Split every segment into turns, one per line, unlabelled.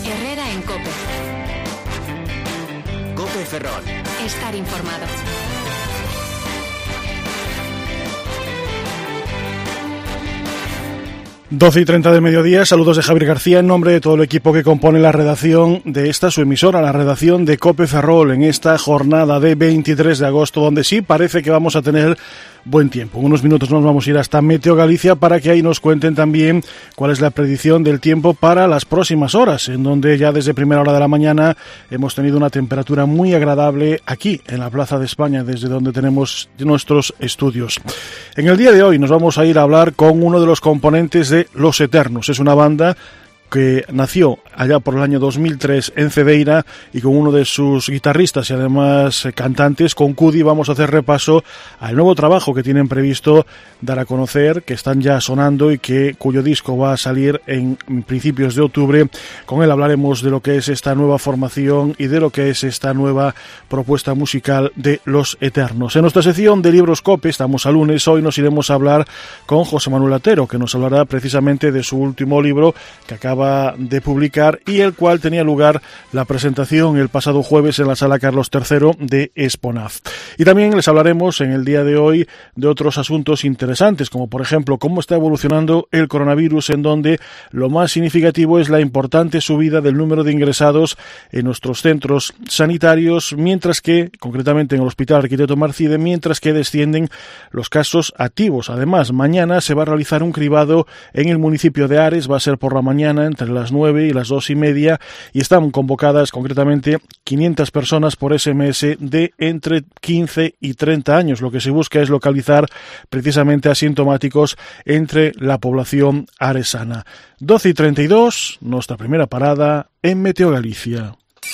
Herrera en COPE.
COPE Ferrol.
Estar informado.
Doce y 30 del mediodía, saludos de Javier García en nombre de todo el equipo que compone la redacción de esta su emisora, la redacción de COPE Ferrol, en esta jornada de 23 de agosto, donde sí parece que vamos a tener buen tiempo. En unos minutos nos vamos a ir hasta Meteo Galicia para que ahí nos cuenten también cuál es la predicción del tiempo para las próximas horas, en donde ya desde primera hora de la mañana hemos tenido una temperatura muy agradable aquí en la Plaza de España, desde donde tenemos nuestros estudios. En el día de hoy nos vamos a ir a hablar con uno de los componentes de Los Eternos. Es una banda que nació allá por el año 2003 en Cedeira, y con uno de sus guitarristas y además cantantes, con Cudi, vamos a hacer repaso al nuevo trabajo que tienen previsto dar a conocer, que están ya sonando y cuyo disco va a salir en principios de octubre. Con él hablaremos de lo que es esta nueva formación y de lo que es esta nueva propuesta musical de Los Eternos. En nuestra sección de Libros COPE, estamos a lunes, hoy nos iremos a hablar con José Manuel Atero, que nos hablará precisamente de su último libro que acaba de publicar y el cual tenía lugar la presentación el pasado jueves en la Sala Carlos III de Exponaf. Y también les hablaremos en el día de hoy de otros asuntos interesantes, como por ejemplo cómo está evolucionando el coronavirus, en donde lo más significativo es la importante subida del número de ingresados en nuestros centros sanitarios, mientras que, concretamente en el Hospital Arquitecto Marcide, mientras que descienden los casos activos. Además, mañana se va a realizar un cribado en el municipio de Ares, va a ser por la mañana entre las 9 y las 2:30, y están convocadas concretamente 500 personas por SMS de entre 15 y 30 años. Lo que se busca es localizar precisamente asintomáticos entre la población aresana. 12:32, nuestra primera parada en Meteo Galicia.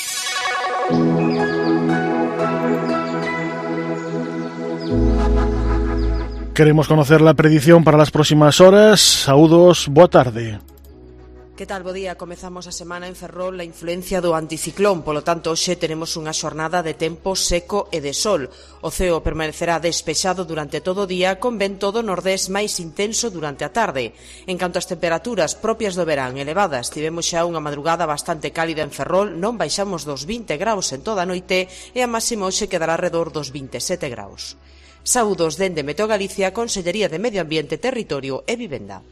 Queremos conocer la predicción para las próximas horas. Saúdos, boa tarde.
Que tal, bo día? Comezamos a semana en Ferrol a influencia do anticiclón, polo tanto hoxe tenemos unha xornada de tempo seco e de sol. O ceo permanecerá despexado durante todo o día, con vento do nordés máis intenso durante a tarde. En canto ás temperaturas propias do verán elevadas, tivemos xa unha madrugada bastante cálida en Ferrol, non baixamos dos 20 graus en toda a noite e a máxima hoxe quedará alrededor dos 27 graus. Saúdos dende Meteo Galicia, Consellería de Medio Ambiente, Territorio e Vivenda.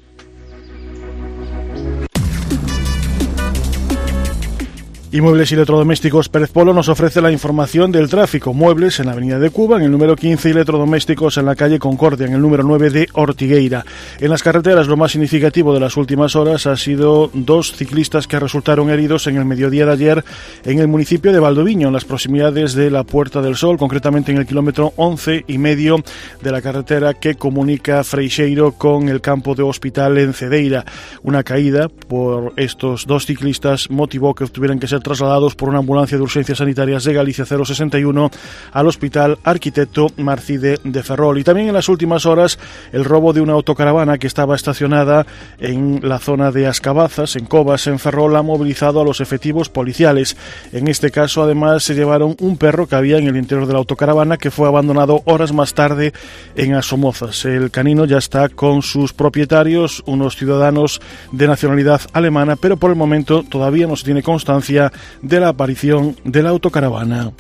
Y Muebles y Electrodomésticos Pérez Polo nos ofrece la información del tráfico. Muebles en la avenida de Cuba, en el número 15, y electrodomésticos en la calle Concordia, en el número 9 de Ortigueira. En las carreteras, lo más significativo de las últimas horas ha sido dos ciclistas que resultaron heridos en el mediodía de ayer en el municipio de Valdoviño, en las proximidades de la Puerta del Sol, concretamente en el kilómetro 11,5 de la carretera que comunica Freixeiro con el campo de Hospital en Cedeira. Una caída por estos dos ciclistas motivó que tuvieran que ser trasladados por una ambulancia de urgencias sanitarias de Galicia 061 al Hospital Arquitecto Marcide de Ferrol. Y también en las últimas horas el robo de una autocaravana que estaba estacionada en la zona de Ascabazas, en Covas, en Ferrol, ha movilizado a los efectivos policiales. En este caso, además, se llevaron un perro que había en el interior de la autocaravana, que fue abandonado horas más tarde en Asomozas. El canino ya está con sus propietarios, unos ciudadanos de nacionalidad alemana, pero por el momento todavía no se tiene constancia de la aparición de la autocaravana.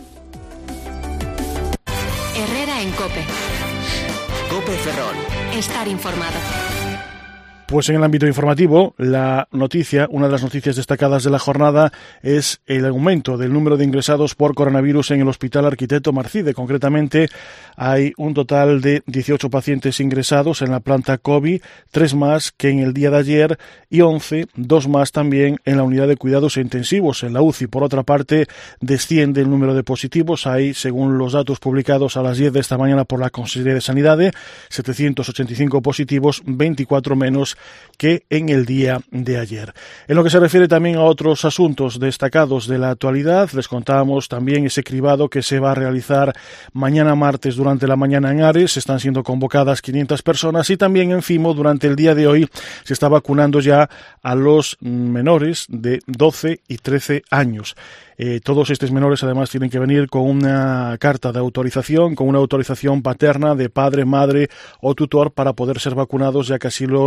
Herrera en COPE.
COPE Ferrol.
Estar informado.
Pues en el ámbito informativo, una de las noticias destacadas de la jornada es el aumento del número de ingresados por coronavirus en el Hospital Arquitecto Marcide. Concretamente, hay un total de 18 pacientes ingresados en la planta COVID, 3 más que en el día de ayer y 2 más también en la unidad de cuidados intensivos, en la UCI. Por otra parte, desciende el número de positivos. Hay, según los datos publicados a las 10 de esta mañana por la Consellería de Sanidade, 785 positivos, 24 menos que en el día de ayer. En lo que se refiere también a otros asuntos destacados de la actualidad, les contábamos también ese cribado que se va a realizar mañana martes durante la mañana en Ares. Están siendo convocadas 500 personas, y también en Fimo durante el día de hoy se está vacunando ya a los menores de 12 y 13 años. Todos estos menores además tienen que venir con una carta de autorización, con una autorización paterna de padre, madre o tutor para poder ser vacunados, ya que así lo está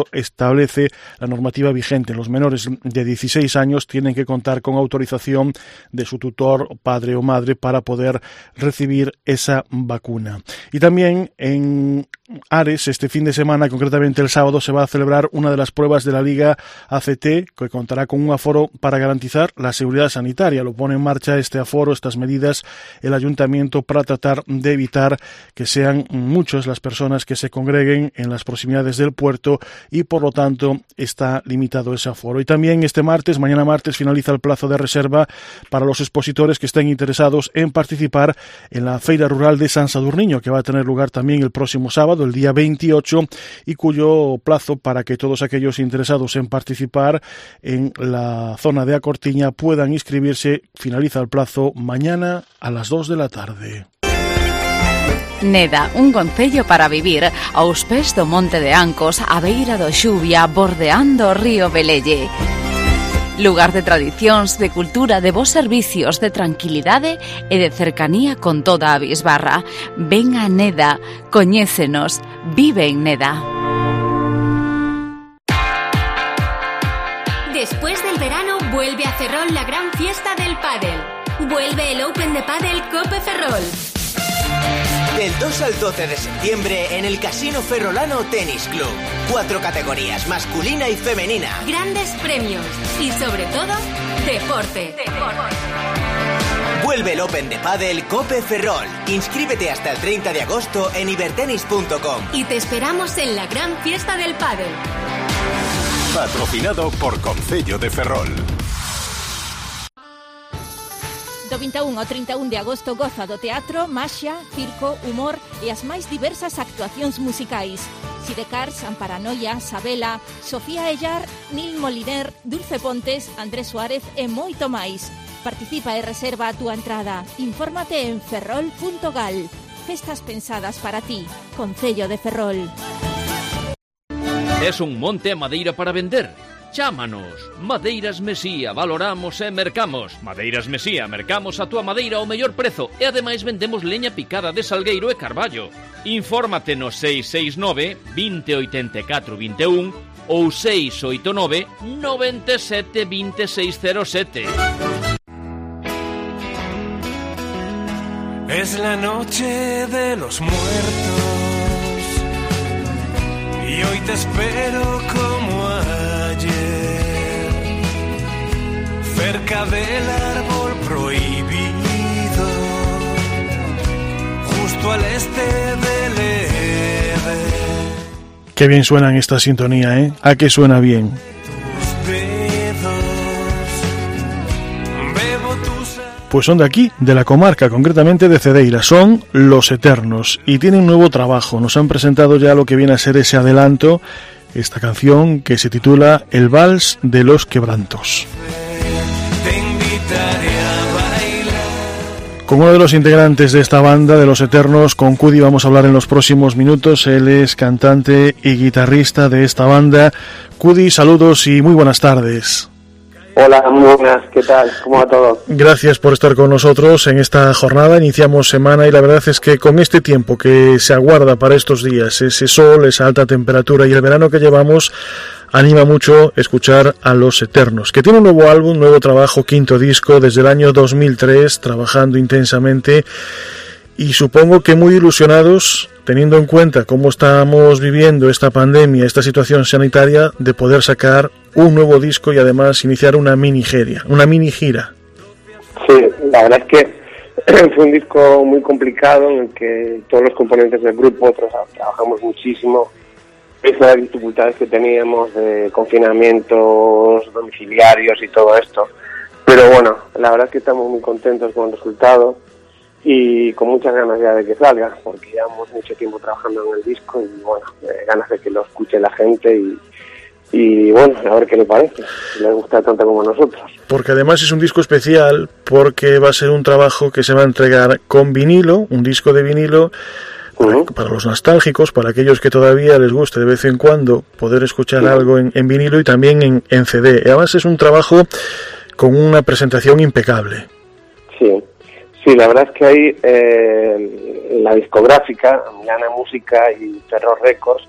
establece la normativa vigente. Los menores de 16 años tienen que contar con autorización de su tutor, padre o madre, para poder recibir esa vacuna. Y también en Ares, este fin de semana, concretamente el sábado, se va a celebrar una de las pruebas de la Liga ACT, que contará con un aforo para garantizar la seguridad sanitaria. Lo pone en marcha este aforo, estas medidas, el ayuntamiento, para tratar de evitar que sean muchas las personas que se congreguen en las proximidades del puerto, y por lo tanto está limitado ese aforo. Y también este martes, mañana martes, finaliza el plazo de reserva para los expositores que estén interesados en participar en la Feira Rural de San Sadurniño, que va a tener lugar también el próximo sábado, el día 28, y cuyo plazo para que todos aquellos interesados en participar en la zona de A Cortiña puedan inscribirse finaliza el plazo mañana a las 2 de la tarde.
Neda, un concello para vivir aos pés do Monte de Ancos, á beira do Xuvia, bordeando o río Velelle. Lugar de tradicións, de cultura, de bons servicios, de tranquilidade e de cercanía con toda a bisbarra. Ven a Neda, coñécenos, vive en Neda.
Después del verano vuelve a Ferrol la gran fiesta del pádel. Vuelve el Open de Pádel Cope Ferrol.
Del 2 al 12 de septiembre en el Casino Ferrolano Tenis Club. 4 categorías, masculina y femenina.
Grandes premios y sobre todo, deporte.
Vuelve el Open de Pádel Cope Ferrol. Inscríbete hasta el 30 de agosto en ibertenis.com.
Y te esperamos en la gran fiesta del pádel.
Patrocinado por Concello de Ferrol.
Do 21 ao 31 de agosto goza do teatro, maxia, circo, humor e as máis diversas actuacións musicais. Sidecars, Amparanoia, Sabela, Sofía Ellar, Nil Moliner, Dulce Pontes, Andrés Suárez e moito máis. Participa e reserva a túa entrada. Infórmate en ferrol.gal. Festas pensadas para ti. Concello de Ferrol.
Es un monte a madeira para vender? Chámanos. Madeiras Mesía, valoramos e mercamos. Madeiras Mesía, mercamos a túa madeira ao mellor prezo e ademais vendemos leña picada de salgueiro e carballo. Infórmate no 669 2084 21 ou 689 97 2607.
Es la noche de los muertos y hoy te espero como ayer, cerca del árbol prohibido, justo al este del Eder.
Qué bien suena en esta sintonía, ¿eh? ¿A qué suena bien? Pues son de aquí, de la comarca, concretamente de Cedeira, son Los Eternos y tienen un nuevo trabajo. Nos han presentado ya lo que viene a ser ese adelanto, esta canción que se titula El Vals de los Quebrantos. Con uno de los integrantes de esta banda, de Los Eternos, con Cudi, vamos a hablar en los próximos minutos. Él es cantante y guitarrista de esta banda. Cudi, saludos y muy buenas tardes.
Hola, muy buenas, ¿qué tal? ¿Cómo va todo?
Gracias por estar con nosotros en esta jornada. Iniciamos semana y la verdad es que con este tiempo que se aguarda para estos días, ese sol, esa alta temperatura y el verano que llevamos, anima mucho escuchar a Los Eternos, que tiene un nuevo álbum, nuevo trabajo, quinto disco desde el año 2003, trabajando intensamente y supongo que muy ilusionados, teniendo en cuenta cómo estamos viviendo esta pandemia, esta situación sanitaria, de poder sacar un nuevo disco y además iniciar una mini gira.
Sí, la verdad es que fue un disco muy complicado en el que todos los componentes del grupo trabajamos muchísimo, pese a las dificultades que teníamos de confinamientos domiciliarios y todo esto. Pero bueno, la verdad es que estamos muy contentos con el resultado y con muchas ganas ya de que salga, porque llevamos mucho tiempo trabajando en el disco y bueno, ganas de que lo escuche la gente y bueno, a ver qué le parece, si le gusta tanto como a nosotros.
Porque además es un disco especial, porque va a ser un trabajo que se va a entregar con vinilo, un disco de vinilo, para los nostálgicos, para aquellos que todavía les guste de vez en cuando poder escuchar algo en vinilo y también en CD. Y además es un trabajo con una presentación impecable.
Sí, la verdad es que hay la discográfica, Milana Música y Terror Records,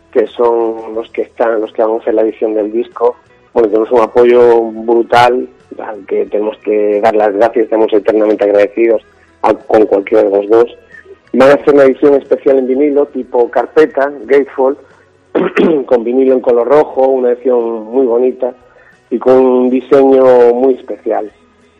que son los que van a hacer la edición del disco. Bueno, tenemos un apoyo brutal al que tenemos que dar las gracias, estamos eternamente agradecidos con cualquiera de los dos. Van a hacer una edición especial en vinilo tipo carpeta, Gatefold, con vinilo en color rojo, una edición muy bonita y con un diseño muy especial.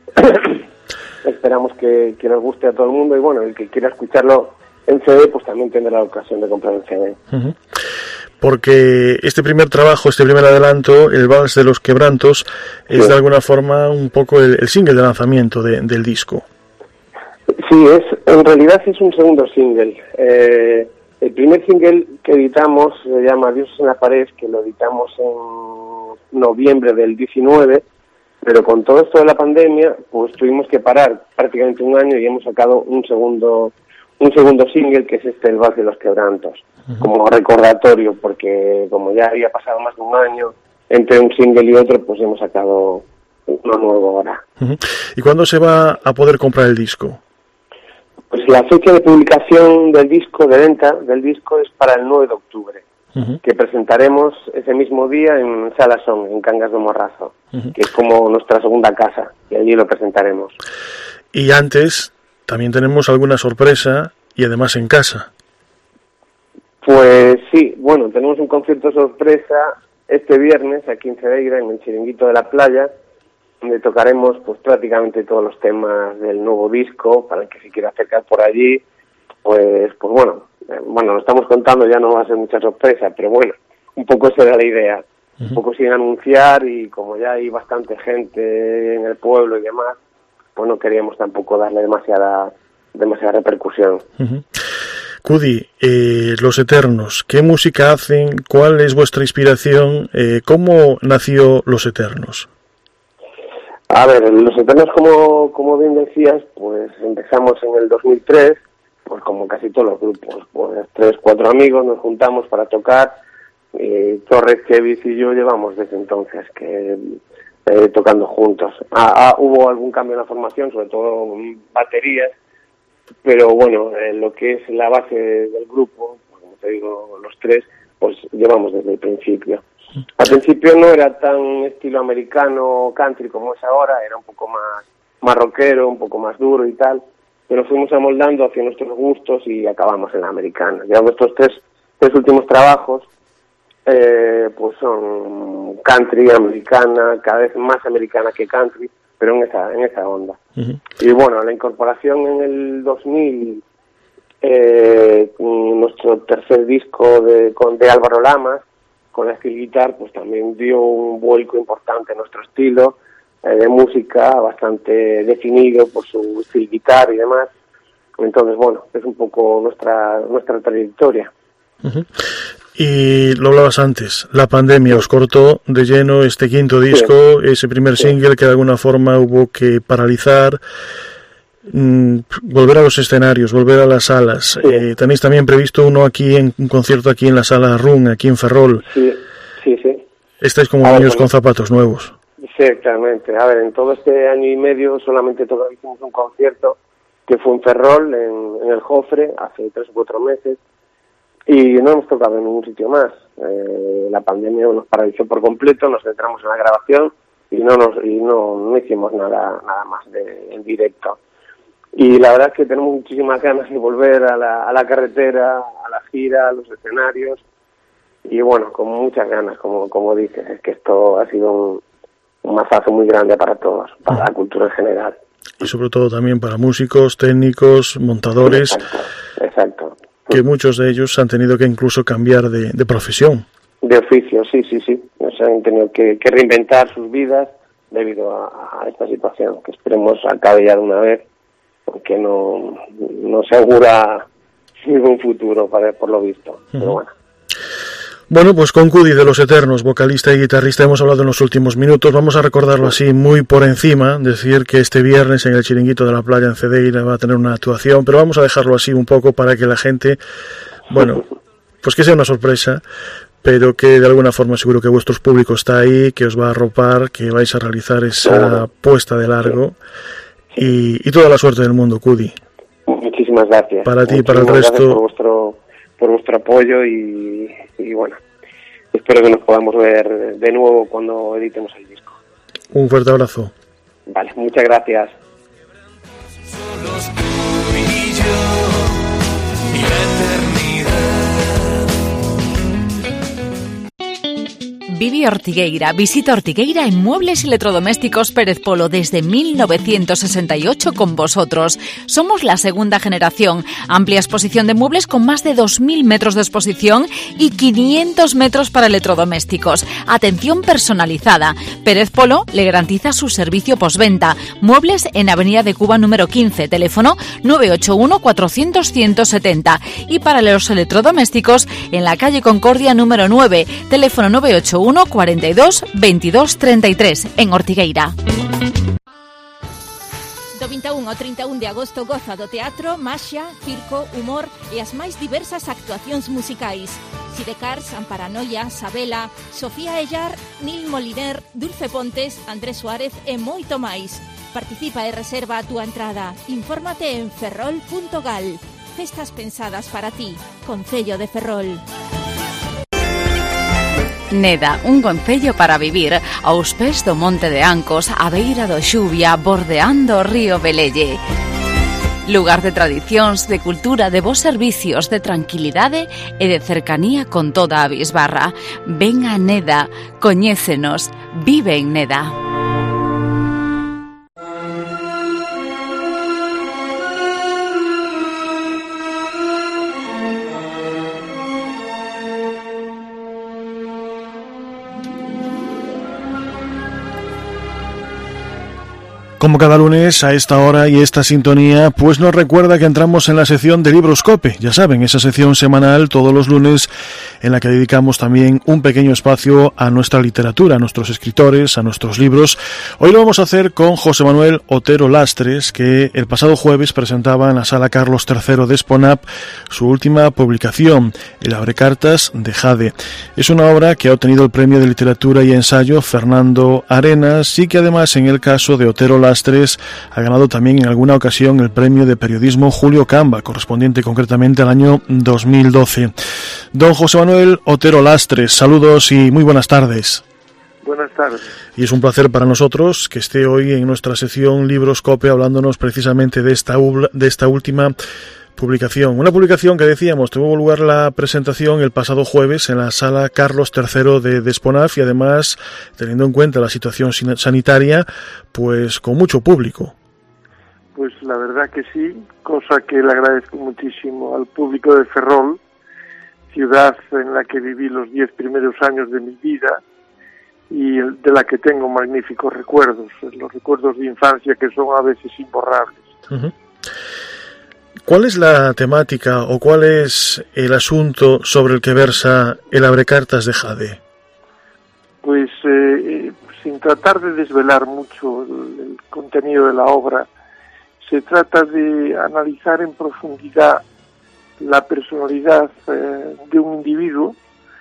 Esperamos que nos guste a todo el mundo y bueno, el que quiera escucharlo en CD pues también tendrá la ocasión de comprar el CD.
Uh-huh. Porque este primer trabajo, este primer adelanto, el Vals de los Quebrantos, es de alguna forma un poco el single de lanzamiento del disco.
Sí, en realidad es un segundo single. El primer single que editamos se llama Dioses en la pared, que lo editamos en noviembre del 19, pero con todo esto de la pandemia, pues tuvimos que parar prácticamente un año y hemos sacado un segundo single, que es el Vals de los Quebrantos, como recordatorio, porque como ya había pasado más de un año entre un single y otro, pues hemos sacado uno nuevo ahora.
¿Y cuándo se va a poder comprar el disco?
Pues la fecha de publicación del disco, de venta del disco, es para el 9 de octubre, que presentaremos ese mismo día en Sala Son, en Cangas de Morrazo, que es como nuestra segunda casa, y allí lo presentaremos.
Y antes también tenemos alguna sorpresa, y además en casa.
Pues sí, bueno, tenemos un concierto sorpresa este viernes aquí en Cedeira, en el Chiringuito de la Playa, donde tocaremos pues prácticamente todos los temas del nuevo disco. Para el que se quiera acercar por allí, pues bueno, lo estamos contando, ya no va a ser mucha sorpresa, pero bueno, un poco esa era la idea, un poco sin anunciar, y como ya hay bastante gente en el pueblo y demás, pues no queríamos tampoco darle demasiada repercusión.
Cudi, Los Eternos, ¿qué música hacen? ¿Cuál es vuestra inspiración? ¿Cómo nació Los Eternos?
A ver, Los Eternos, como bien decías, pues empezamos en el 2003, pues como casi todos los grupos, pues 3-4 amigos nos juntamos para tocar, Torres, Kevis y yo llevamos desde entonces tocando juntos. Hubo algún cambio en la formación, sobre todo en baterías, pero bueno, lo que es la base del grupo, como te digo, los tres, pues llevamos desde el principio. Al principio no era tan estilo americano country como es ahora, era un poco más rockero, un poco más duro y tal, pero fuimos amoldando hacia nuestros gustos y acabamos en la americana. Ya nuestros tres últimos trabajos pues son country, americana, cada vez más americana que country, pero en esa onda. Y bueno, la incorporación en el 2000, nuestro tercer disco de Álvaro Lamas, con la steel guitar, pues también dio un vuelco importante en nuestro estilo de música, bastante definido por su steel guitar y demás. Entonces, bueno, es un poco nuestra trayectoria.
Y lo hablabas antes, la pandemia os cortó de lleno este quinto disco, ese primer single que de alguna forma hubo que paralizar, volver a los escenarios, volver a las salas. Tenéis también previsto un concierto aquí en la Sala Run, aquí en Ferrol. Sí. Estáis como niños con zapatos nuevos.
Exactamente. A ver, en todo este año y medio solamente hicimos un concierto que fue en Ferrol, en el Jofre, hace 3 o 4 meses, y no hemos tocado en ningún sitio más. La pandemia nos paralizó por completo, nos centramos en la grabación y no hicimos nada más en directo. Y la verdad es que tenemos muchísimas ganas de volver a la carretera, a la gira, a los escenarios, y bueno, con muchas ganas, como dices, es que esto ha sido un mazazo muy grande para todos, para la cultura en general.
Y sobre todo también para músicos, técnicos, montadores.
Exacto.
Que muchos de ellos han tenido que incluso cambiar de profesión.
De oficio, sí. O sea, han tenido que reinventar sus vidas debido a esta situación, que esperemos acabe ya de una vez, porque no se augura ningún futuro por lo visto. Pero bueno.
Bueno, pues con Cudi de Los Eternos, vocalista y guitarrista, hemos hablado en los últimos minutos. Vamos a recordarlo así muy por encima, decir que este viernes en el Chiringuito de la Playa en Cedeira va a tener una actuación, pero vamos a dejarlo así un poco para que la gente, bueno, pues que sea una sorpresa, pero que de alguna forma seguro que vuestro público está ahí, que os va a arropar, que vais a realizar esa puesta de largo y toda la suerte del mundo, Cudi.
Muchísimas gracias.
Para ti y para el resto.
Por vuestro apoyo y bueno, espero que nos podamos ver de nuevo cuando editemos el disco.
Un fuerte abrazo.
Vale, muchas gracias.
Solos tú y yo y la eternidad.
Vivi Ortigueira. Visita Ortigueira en Muebles y Electrodomésticos Pérez Polo desde 1968 con vosotros. Somos la segunda generación. Amplia exposición de muebles con más de 2.000 metros de exposición y 500 metros para electrodomésticos. Atención personalizada. Pérez Polo le garantiza su servicio postventa. Muebles en Avenida de Cuba número 15. Teléfono 981 400 170. Y para los electrodomésticos en la calle Concordia número 9. Teléfono 981 42 22 33 en Ortigueira.
Do 21 ao 31 de agosto goza do teatro, maxia, circo, humor e as máis diversas actuacións musicais. Sidecars, Amparanoia, Sabela, Sofía Ellar, Nil Moliner, Dulce Pontes, Andrés Suárez e moito máis. Participa e reserva a túa entrada. Infórmate en ferrol.gal. Festas pensadas para ti. Concello de Ferrol.
Neda, un concello para vivir aos pés do Monte de Ancos, á beira do Xuvia, bordeando o río Velelle. Lugar de tradicións, de cultura, de bons servicios, de tranquilidade e de cercanía con toda a bisbarra. Ven a Neda, coñécenos, vive en Neda.
Como cada lunes a esta hora y esta sintonía, pues nos recuerda que entramos en la sección de Libroscope. Ya saben, esa sección semanal todos los lunes en la que dedicamos también un pequeño espacio a nuestra literatura, a nuestros escritores, a nuestros libros. Hoy lo vamos a hacer con José Manuel Otero Lastres, que el pasado jueves presentaba en la Sala Carlos III de Esponap su última publicación, El abrecartas de Jade. Es una obra que ha obtenido el premio de literatura y ensayo Fernando Arenas y que además en el caso de Otero Lastres ha ganado también en alguna ocasión el premio de periodismo Julio Camba, correspondiente concretamente al año 2012. Don José Manuel Otero Lastres, saludos y muy buenas tardes.
Buenas tardes.
Y es un placer para nosotros que esté hoy en nuestra sección Libroscope hablándonos precisamente de esta última publicación. Una publicación que decíamos, tuvo lugar la presentación el pasado jueves en la Sala Carlos III de Esponaf y además, teniendo en cuenta la situación sanitaria, pues con mucho público.
Pues la verdad que sí, cosa que le agradezco muchísimo al público de Ferrol, ciudad en la que viví los 10 primeros años de mi vida y de la que tengo magníficos recuerdos, los recuerdos de infancia que son a veces imborrables.
Uh-huh. ¿Cuál es la temática o cuál es el asunto sobre el que versa El abrecartas de Jade?
Pues sin tratar de desvelar mucho el contenido de la obra, se trata de analizar en profundidad la personalidad de un individuo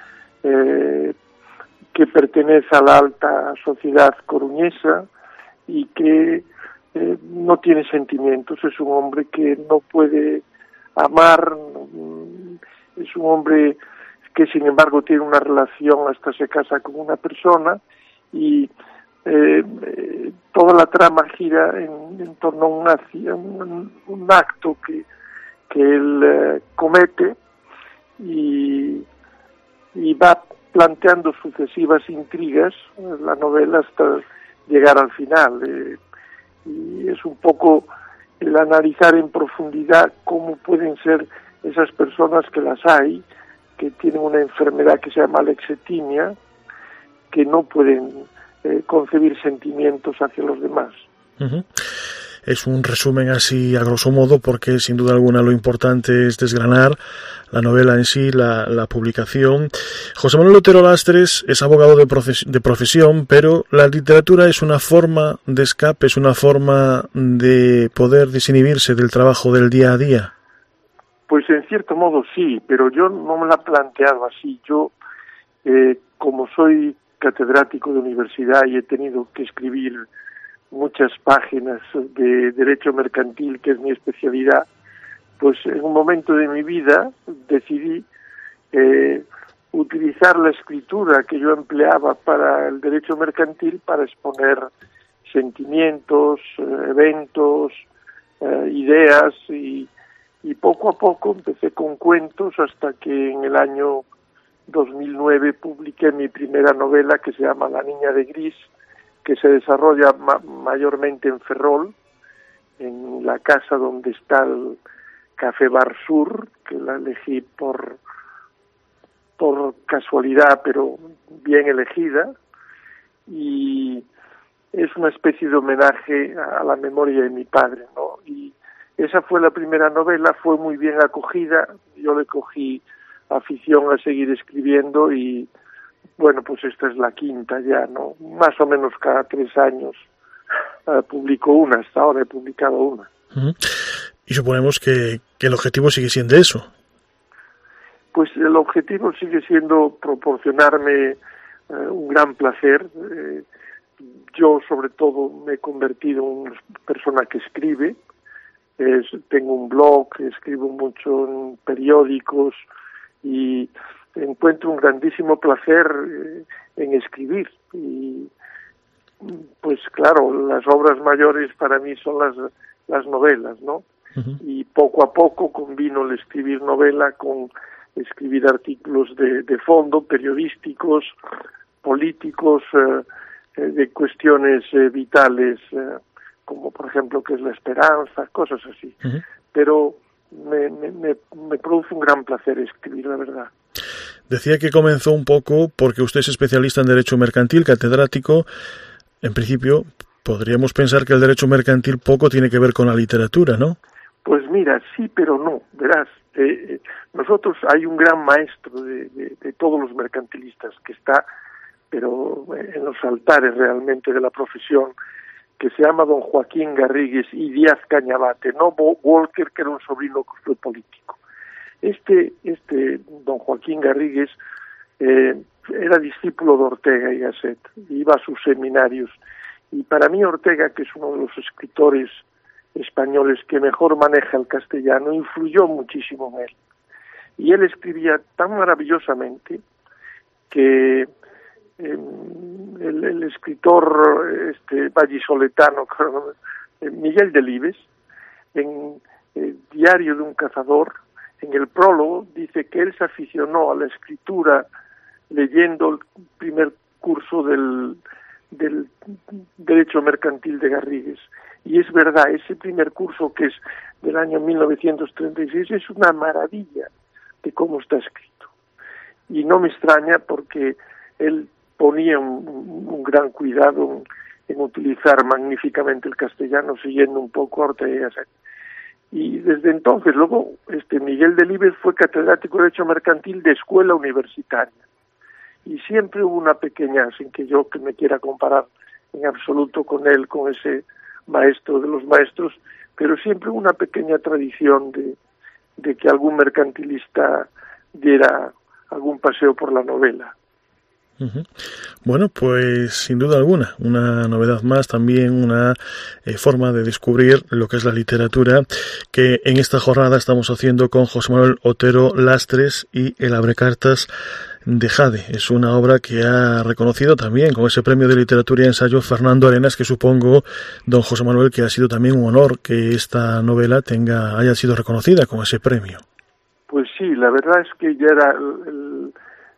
que pertenece a la alta sociedad coruñesa y que no tiene sentimientos, es un hombre que no puede amar, es un hombre que sin embargo tiene una relación hasta se casa con una persona y toda la trama gira en torno a un acto que él comete y va planteando sucesivas intrigas en la novela hasta llegar al final. Y es un poco el analizar en profundidad cómo pueden ser esas personas que las hay, que tienen una enfermedad que se llama alexetimia, que no pueden concebir sentimientos hacia los demás.
Uh-huh. Es un resumen así a grosso modo porque sin duda alguna lo importante es desgranar la novela en sí, la publicación. José Manuel Otero Lastres es abogado de profesión, pero la literatura es una forma de escape, es una forma de poder desinhibirse del trabajo del día a día.
Pues en cierto modo sí, pero yo no me la he planteado así. Yo, como soy catedrático de universidad y he tenido que escribir muchas páginas de derecho mercantil, que es mi especialidad, pues en un momento de mi vida decidí utilizar la escritura que yo empleaba para el derecho mercantil para exponer sentimientos, eventos, ideas, y poco a poco empecé con cuentos hasta que en el año 2009 publiqué mi primera novela, que se llama La niña de gris, que se desarrolla mayormente en Ferrol, en la casa donde está el Café Bar Sur, que la elegí por casualidad, pero bien elegida, y es una especie de homenaje a la memoria de mi padre, ¿no? Y esa fue la primera novela, fue muy bien acogida, yo le cogí afición a seguir escribiendo y, bueno, pues esta es la quinta ya, ¿no? Más o menos cada 3 años publico una, hasta ahora he publicado una.
Y suponemos que el objetivo sigue siendo eso.
Pues el objetivo sigue siendo proporcionarme un gran placer. Yo, sobre todo, me he convertido en una persona que escribe. Tengo un blog, escribo mucho en periódicos y encuentro un grandísimo placer en escribir. Y, pues claro, las obras mayores para mí son las novelas, ¿no? Y poco a poco combino el escribir novela con escribir artículos de fondo, periodísticos, políticos, de cuestiones vitales, como por ejemplo que es la esperanza, cosas así. Pero me produce un gran placer escribir, la verdad.
Decía que comenzó un poco porque usted es especialista en Derecho Mercantil, catedrático. En principio, podríamos pensar que el Derecho Mercantil poco tiene que ver con la literatura, ¿no?
Pues mira, sí, pero no, verás. Nosotros hay un gran maestro de todos los mercantilistas que está, pero en los altares realmente de la profesión, que se llama don Joaquín Garrigues y Díaz Cañabate, no Walker, que era un sobrino que fue político. Este don Joaquín Garrigues era discípulo de Ortega y Gasset, iba a sus seminarios, y para mí Ortega, que es uno de los escritores españoles que mejor maneja el castellano, influyó muchísimo en él. Y él escribía tan maravillosamente que el escritor vallisoletano Miguel Delibes, en el Diario de un cazador, en el prólogo, dice que él se aficionó a la escritura leyendo el primer curso del Derecho Mercantil de Garrigues. Y es verdad, ese primer curso, que es del año 1936, es una maravilla de cómo está escrito. Y no me extraña porque él ponía un gran cuidado en utilizar magníficamente el castellano, siguiendo un poco a Ortega y Gasset. Y desde entonces, luego, Miguel Delibes fue catedrático de Derecho Mercantil de escuela universitaria. Y siempre hubo una pequeña, sin que yo me quiera comparar en absoluto con él, con ese maestro de los maestros, pero siempre hubo una pequeña tradición de que algún mercantilista diera algún paseo por la novela.
Bueno, pues sin duda alguna, una novedad más, también una forma de descubrir lo que es la literatura, que en esta jornada estamos haciendo con José Manuel Otero Lastres y El abrecartas de Jade. Es una obra que ha reconocido también con ese premio de literatura y ensayo Fernando Arenas, que supongo, don José Manuel, que ha sido también un honor que esta novela haya sido reconocida con ese premio.
Pues sí, la verdad es que ya era el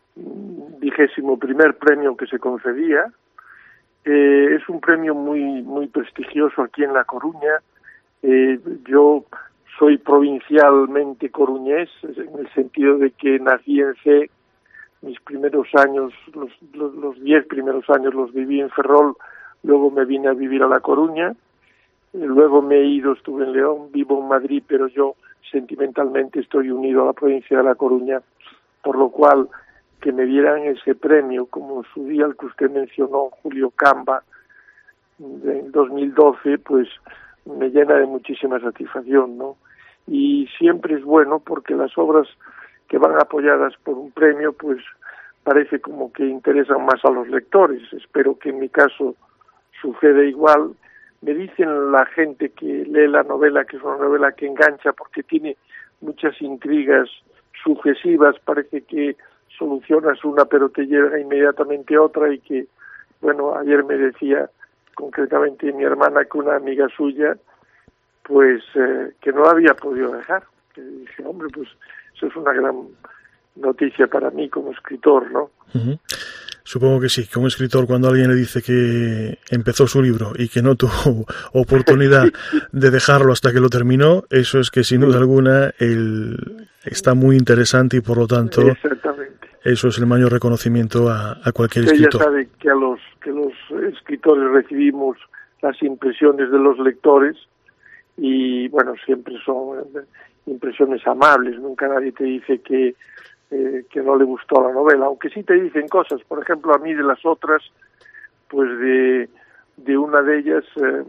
21º premio que se concedía. Es un premio muy prestigioso aquí en La Coruña. Yo soy provincialmente coruñés, en el sentido de que nací en C. Mis primeros años, los 10 primeros años los viví en Ferrol, luego me vine a vivir a La Coruña, luego me he ido, estuve en León, vivo en Madrid, pero yo sentimentalmente estoy unido a la provincia de La Coruña, por lo cual que me dieran ese premio, como en su día el que usted mencionó, Julio Camba, en 2012, pues me llena de muchísima satisfacción, ¿no? Y siempre es bueno porque las obras que van apoyadas por un premio, pues parece como que interesan más a los lectores. Espero que en mi caso suceda igual. Me dicen la gente que lee la novela que es una novela que engancha porque tiene muchas intrigas sucesivas, parece que solucionas una pero te llega inmediatamente otra, y que, bueno, ayer me decía concretamente mi hermana que una amiga suya, pues que no la había podido dejar. Que dije, hombre, pues eso es una gran noticia para mí como escritor, ¿no?
Uh-huh. Supongo que sí, que un escritor, cuando alguien le dice que empezó su libro y que no tuvo oportunidad de dejarlo hasta que lo terminó, eso es que sin duda alguna está muy interesante, y por lo tanto eso es el mayor reconocimiento a cualquier escritor.
Ella sabe que los escritores recibimos las impresiones de los lectores, y bueno, siempre son impresiones amables, nunca nadie te dice que no le gustó la novela, aunque sí te dicen cosas. Por ejemplo, a mí de las otras, pues de una de ellas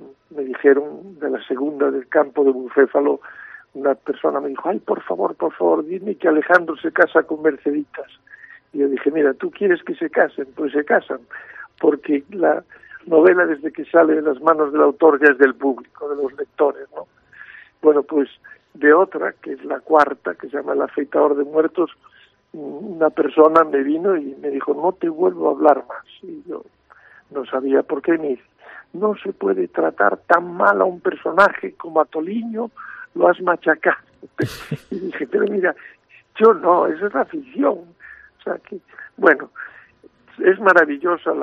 me dijeron, de la segunda, del campo de Bucéfalo, una persona me dijo, ay, por favor, dime que Alejandro se casa con Merceditas. Y yo dije, mira, ¿tú quieres que se casen? Pues se casan, porque la novela, desde que sale de las manos del autor, ya es del público, de los lectores, ¿no? Bueno, pues de otra, que es la cuarta, que se llama El afeitador de muertos, una persona me vino y me dijo, no te vuelvo a hablar más. Y yo no sabía por qué. Me dice, no se puede tratar tan mal a un personaje como a Toliño, lo has machacado. Y dije, pero mira, yo no, esa es la ficción. O sea que, bueno, es maravillosa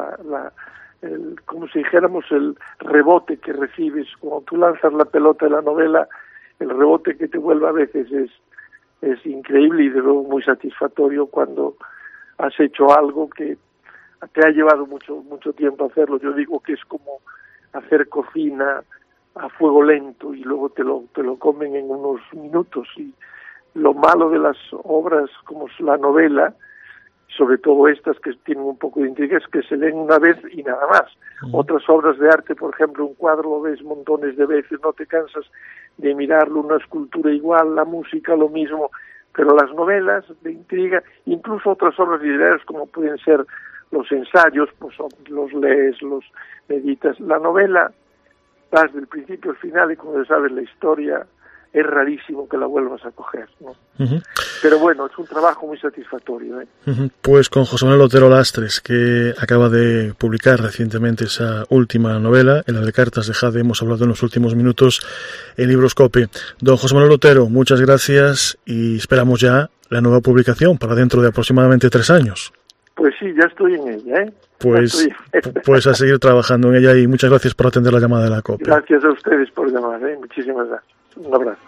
como si dijéramos, el rebote que recibes cuando tú lanzas la pelota de la novela. El rebote que te vuelve a veces es increíble, y de luego muy satisfactorio cuando has hecho algo que te ha llevado mucho tiempo hacerlo. Yo digo que es como hacer cocina a fuego lento y luego te lo comen en unos minutos. Y lo malo de las obras como la novela, sobre todo estas que tienen un poco de intriga, es que se leen una vez y nada más. Otras obras de arte, por ejemplo, un cuadro lo ves montones de veces, no te cansas de mirarlo, una escultura igual, la música lo mismo, pero las novelas de intriga, incluso otras obras literarias como pueden ser los ensayos, pues los lees, los meditas. La novela, vas del principio al final, y cuando sabes la historia, es rarísimo que la vuelvas a coger, ¿no? Uh-huh. Pero bueno, es un trabajo muy satisfactorio, ¿eh?
Uh-huh. Pues con José Manuel Otero Lastres, que acaba de publicar recientemente esa última novela, en la de Cartas de Jade, hemos hablado en los últimos minutos en Libroscope. Don José Manuel Otero, muchas gracias, y esperamos ya la nueva publicación para dentro de aproximadamente 3 años.
Pues sí, ya estoy en ella, ¿eh?
Pues a seguir trabajando en ella, y muchas gracias por atender la llamada de la COPE.
Gracias a ustedes por llamar, ¿eh? Muchísimas gracias. Un abrazo.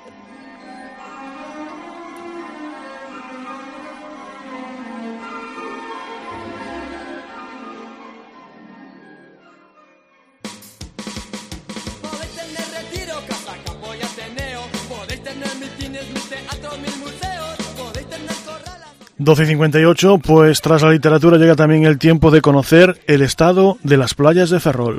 Podéis tener retiro, casa, campo y ateneo. Podéis tener mitines, mi teatro, mil museos. Podéis tener corralas.
12:58, pues tras la literatura llega también el tiempo de conocer el estado de las playas de Ferrol.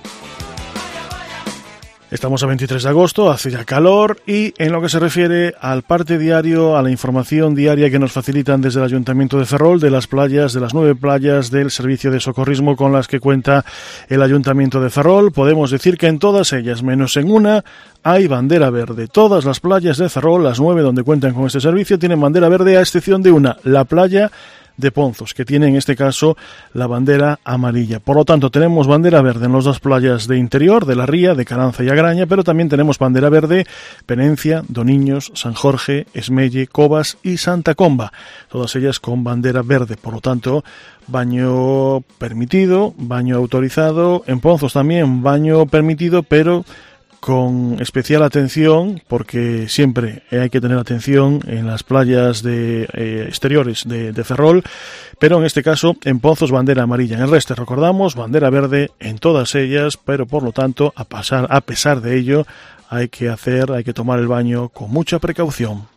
Estamos a 23 de agosto, hace ya calor, y en lo que se refiere al parte diario, a la información diaria que nos facilitan desde el Ayuntamiento de Ferrol, de las playas, de las 9 playas del servicio de socorrismo con las que cuenta el Ayuntamiento de Ferrol, podemos decir que en todas ellas, menos en una, hay bandera verde. Todas las playas de Ferrol, las 9 donde cuentan con este servicio, tienen bandera verde, a excepción de una, la playa de Ponzos, que tiene en este caso la bandera amarilla. Por lo tanto, tenemos bandera verde en las 2 playas de interior, de La Ría, de Caranza y Agraña, pero también tenemos bandera verde Penencia, Doniños, San Jorge, Esmelle, Covas y Santa Comba, todas ellas con bandera verde. Por lo tanto, baño permitido, baño autorizado, en Ponzos también baño permitido, pero con especial atención, porque siempre hay que tener atención en las playas exteriores de Ferrol, pero en este caso en Ponzos bandera amarilla. En el resto, recordamos, bandera verde en todas ellas, pero por lo tanto, a pesar de ello, hay que tomar el baño con mucha precaución.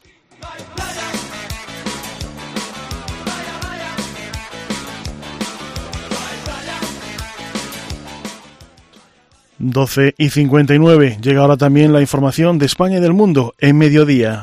12:59. Llega ahora también la información de España y del mundo en mediodía.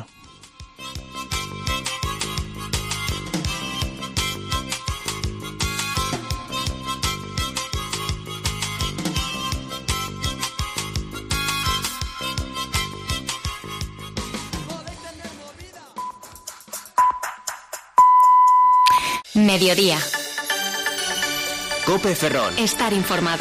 Mediodía.
COPE Ferrol.
Estar informado.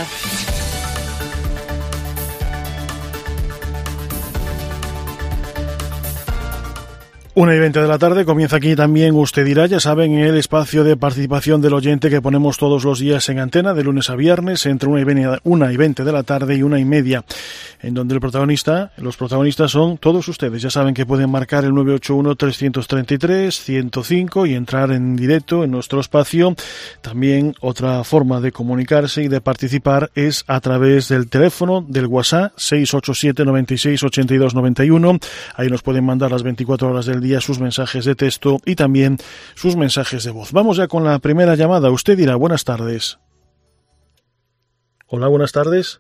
1:20 de la tarde, comienza aquí también Usted dirá, ya saben, el espacio de participación del oyente que ponemos todos los días en antena, de lunes a viernes, entre 1:20 de la tarde y 1:30, en donde los protagonistas son todos ustedes. Ya saben que pueden marcar el 981-333-105 y entrar en directo en nuestro espacio. También otra forma de comunicarse y de participar es a través del teléfono del WhatsApp 687 96 82 91. Ahí nos pueden mandar las 24 horas del día sus mensajes de texto y también sus mensajes de voz. Vamos ya con la primera llamada. Usted dirá, buenas tardes. Hola, buenas tardes.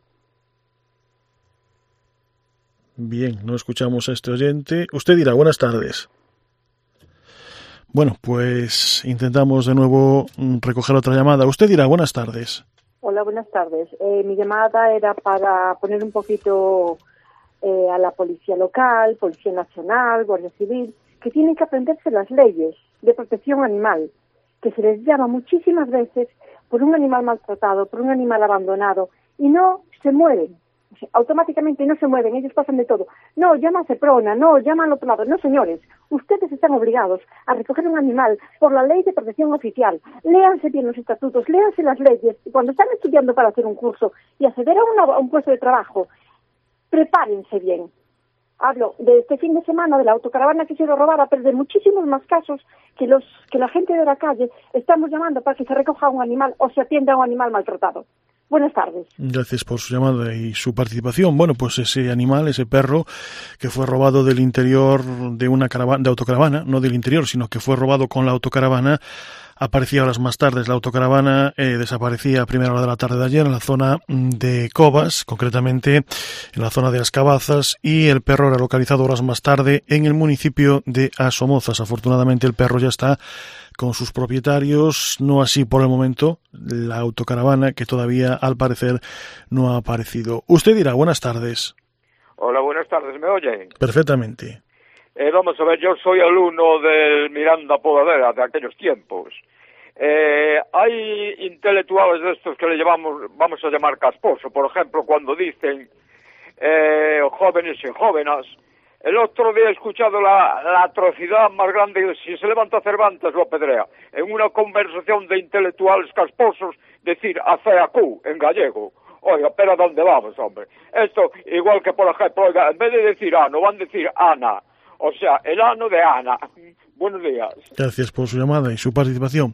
Bien, no escuchamos a este oyente. Usted dirá, buenas tardes. Bueno, pues intentamos de nuevo recoger otra llamada. Usted dirá, buenas tardes.
Hola, buenas tardes. Mi llamada era para poner un poquito a la Policía Local, Policía Nacional, Guardia Civil, que tienen que aprenderse las leyes de protección animal, que se les llama muchísimas veces por un animal maltratado, por un animal abandonado, y no se mueren. O sea, automáticamente no se mueven, ellos pasan de todo. No, llama a Seprona, no, llama al otro lado. No, señores, ustedes están obligados a recoger un animal por la ley de protección oficial. Léanse bien los estatutos, léanse las leyes, y cuando están estudiando para hacer un curso y acceder a un puesto de trabajo, prepárense bien. Hablo de este fin de semana de la autocaravana que se lo robaba, pero de muchísimos más casos que la gente de la calle estamos llamando para que se recoja un animal o se atienda a un animal maltratado. Buenas tardes.
Gracias por su llamada y su participación. Bueno, pues ese animal, ese perro que fue robado del interior de una de autocaravana, no del interior, sino que fue robado con la autocaravana, aparecía horas más tarde. La autocaravana desaparecía a primera hora de la tarde de ayer en la zona de Cobas, concretamente en la zona de As Cabazas, y el perro era localizado horas más tarde en el municipio de Asomozas. Afortunadamente el perro ya está con sus propietarios, no así por el momento la autocaravana, que todavía al parecer no ha aparecido. Usted dirá, buenas tardes.
Hola, buenas tardes, ¿me oyen?
Perfectamente.
Vamos a ver, yo soy alumno del Miranda Podadera de aquellos tiempos. Hay intelectuales de estos que le vamos a llamar casposo, por ejemplo, cuando dicen jóvenes y jóvenes. El otro día he escuchado la atrocidad más grande, si se levanta Cervantes lo apedrea, en una conversación de intelectuales casposos, decir ACAQ en gallego. Oiga, pero ¿a dónde vamos, hombre? Esto, igual que por ejemplo, oiga, en vez de decir ano, van a decir Ana. O sea, el ano de Ana. Buenos días.
Gracias por su llamada y su participación.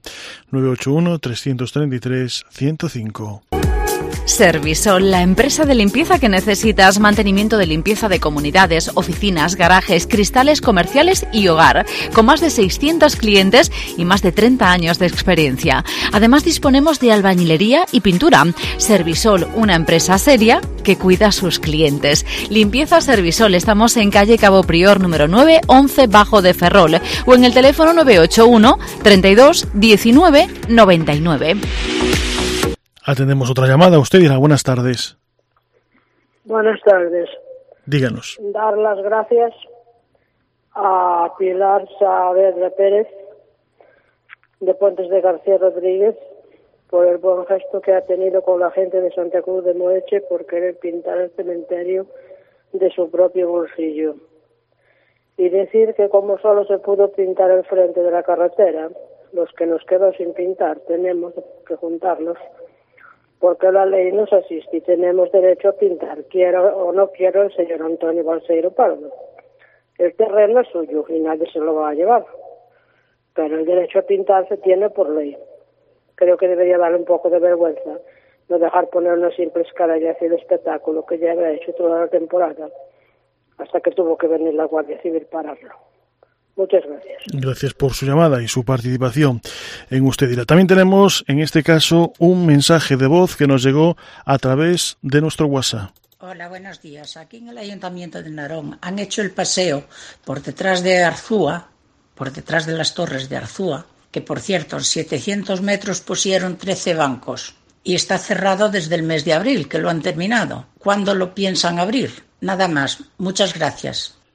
981-333-105.
Servisol, la empresa de limpieza que necesitas, mantenimiento de limpieza de comunidades, oficinas, garajes, cristales comerciales y hogar, con más de 600 clientes y más de 30 años de experiencia. Además disponemos de albañilería y pintura. Servisol, una empresa seria que cuida a sus clientes. Limpieza Servisol, estamos en calle Cabo Prior, número 9, 11 Bajo de Ferrol, o en el teléfono 981 32 19 99.
Atendemos otra llamada. Usted dirá, buenas tardes.
Buenas tardes.
Díganos.
Dar las gracias a Pilar Saavedra Pérez de Puentes de García Rodríguez por el buen gesto que ha tenido con la gente de Santa Cruz de Moeche por querer pintar el cementerio de su propio bolsillo. Y decir que como solo se pudo pintar el frente de la carretera, los que nos quedó sin pintar tenemos que juntarnos, porque la ley nos asiste y tenemos derecho a pintar, quiera o no quiera el señor Antonio Balseiro Pardo. El terreno es suyo y nadie se lo va a llevar, pero el derecho a pintar se tiene por ley. Creo que debería darle un poco de vergüenza no dejar poner una simple escala y hacer el espectáculo que ya había hecho toda la temporada, hasta que tuvo que venir la Guardia Civil pararlo. Muchas gracias.
Gracias por su llamada y su participación en Usted dirá. También tenemos, en este caso, un mensaje de voz que nos llegó a través de nuestro WhatsApp.
Hola, buenos días. Aquí en el Ayuntamiento de Narón han hecho el paseo por detrás de Arzúa, por detrás de las torres de Arzúa, que por cierto, en 700 metros pusieron 13 bancos y está cerrado desde el mes de abril, que lo han terminado. ¿Cuándo lo piensan abrir? Nada más. Muchas gracias.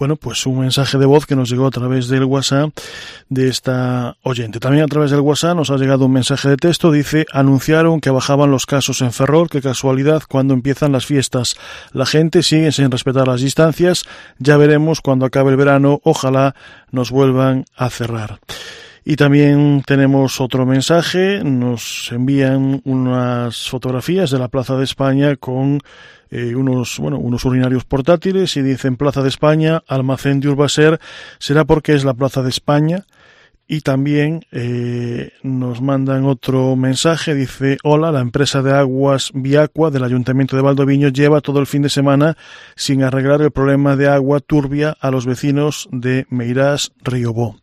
Bueno, pues un mensaje de voz que nos llegó a través del WhatsApp de esta oyente. También a través del WhatsApp nos ha llegado un mensaje de texto. Dice, anunciaron que bajaban los casos en Ferrol. Qué casualidad, cuando empiezan las fiestas. La gente sigue sin respetar las distancias. Ya veremos cuando acabe el verano. Ojalá nos vuelvan a cerrar. Y también tenemos otro mensaje. Nos envían unas fotografías de la Plaza de España con unos urinarios portátiles y dicen Plaza de España, almacén de Urbaser. Será porque es la Plaza de España. Y también nos mandan otro mensaje, dice, hola, la empresa de aguas Viacua del Ayuntamiento de Valdoviño lleva todo el fin de semana sin arreglar el problema de agua turbia a los vecinos de Meirás Riobó.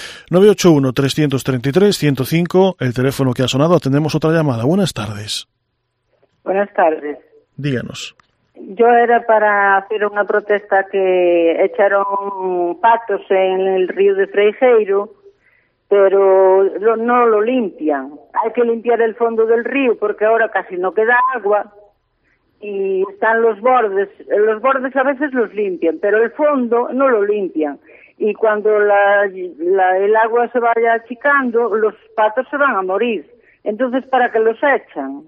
981-333-105, el teléfono que ha sonado. Atendemos otra llamada. Buenas tardes.
Buenas tardes.
Díganos.
Yo era para hacer una protesta que echaron patos en el río de Freijeiro, pero no lo limpian. Hay que limpiar el fondo del río porque ahora casi no queda agua y están los bordes. Los bordes a veces los limpian, pero el fondo no lo limpian. Y cuando el agua se vaya achicando, los patos se van a morir. Entonces, ¿para qué los echan?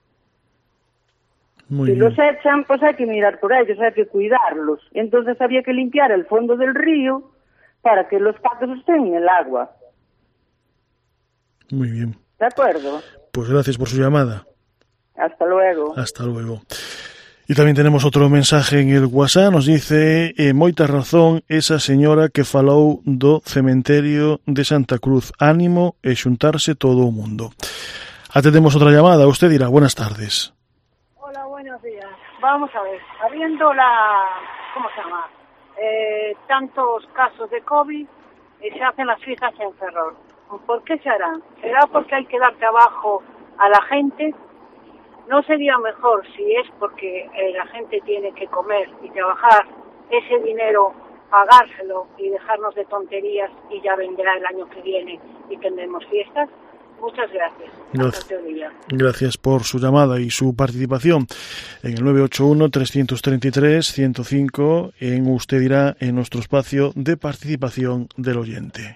Si los echan, pues hay que mirar por ellos, hay que cuidarlos. Entonces había que limpiar el fondo del río para que los patos estén en el agua.
Muy bien.
¿De acuerdo?
Pues gracias por su llamada.
Hasta luego.
Hasta luego. Y también tenemos otro mensaje en el WhatsApp. Nos dice, moita razón esa señora que falou do cementerio de Santa Cruz. Ánimo e xuntarse todo o mundo. Atendemos otra llamada. Usted dirá, buenas tardes.
Hola, buenos días. Vamos a ver, habiendo ¿cómo se llama? Tantos casos de COVID, se hacen las fiestas en Ferrol. ¿Por qué se harán? ¿Será porque hay que dar trabajo a la gente? ¿No sería mejor, si es porque la gente tiene que comer y trabajar, ese dinero pagárselo y dejarnos de tonterías y ya vendrá el año que viene y tendremos fiestas? Muchas gracias.
Gracias por su llamada y su participación en el 981-333-105 en Usted dirá, en nuestro espacio de participación del oyente.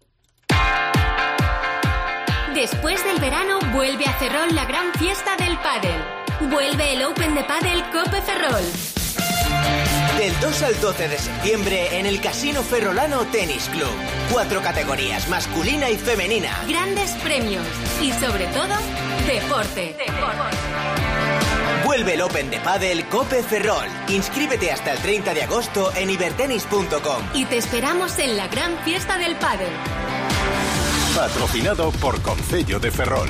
Después del verano vuelve a Ferrol la gran fiesta del pádel. Vuelve el Open de Pádel Cope Ferrol.
Del 2 al 12 de septiembre en el Casino Ferrolano Tenis Club. 4 categorías, masculina y femenina.
Grandes premios y sobre todo, deporte.
Vuelve el Open de Pádel Cope Ferrol. Inscríbete hasta el 30 de agosto en ibertenis.com.
Y te esperamos en la gran fiesta del pádel.
Patrocinado por Concello de Ferrol.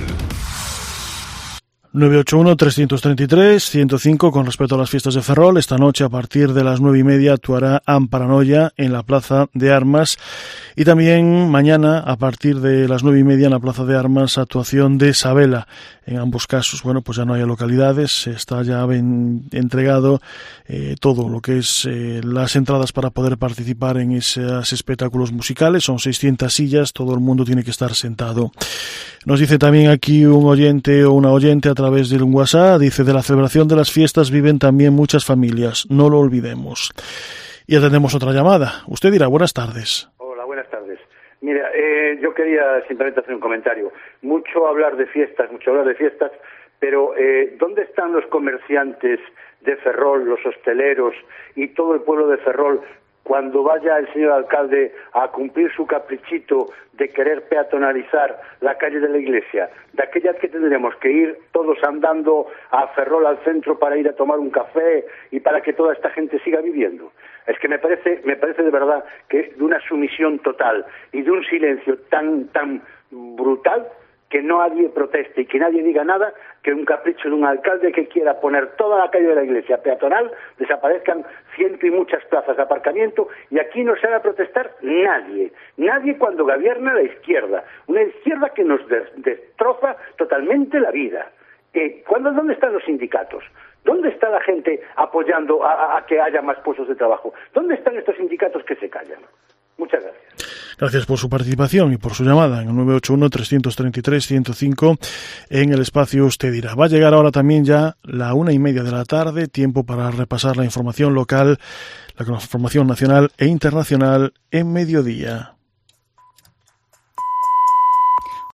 981-333-105 con respecto a las fiestas de Ferrol. Esta noche a partir de las 9:30 actuará Amparanoia en la Plaza de Armas y también mañana a partir de las 9:30 en la Plaza de Armas actuación de Sabela. En ambos casos, bueno, pues ya no hay localidades, está ya entregado todo lo que es las entradas para poder participar en esos espectáculos musicales. Son 600 sillas, todo el mundo tiene que estar sentado. Nos dice también aquí un oyente o una oyente a través de un WhatsApp, dice, de la celebración de las fiestas viven también muchas familias, no lo olvidemos. Y atendemos otra llamada. Usted dirá, buenas tardes.
Hola, buenas tardes. Mira, yo quería simplemente hacer un comentario. Mucho hablar de fiestas, pero ¿dónde están los comerciantes de Ferrol, los hosteleros y todo el pueblo de Ferrol cuando vaya el señor alcalde a cumplir su caprichito de querer peatonalizar la calle de la iglesia, de aquellas que tendremos que ir todos andando a Ferrol al centro para ir a tomar un café y para que toda esta gente siga viviendo? Es que me parece de verdad que de una sumisión total y de un silencio tan brutal que nadie proteste y que nadie diga nada, que un capricho de un alcalde que quiera poner toda la calle de la iglesia peatonal, desaparezcan ciento y muchas plazas de aparcamiento y aquí no se va a protestar nadie cuando gobierna la izquierda, una izquierda que nos destroza totalmente la vida. ¿Dónde están los sindicatos? ¿Dónde está la gente apoyando a que haya más puestos de trabajo? ¿Dónde están estos sindicatos que se callan? Muchas gracias.
Gracias por su participación y por su llamada en el 981-333-105 en el espacio Usted Dirá. Va a llegar ahora también ya la 1:30 de la tarde, tiempo para repasar la información local, la información nacional e internacional en Mediodía.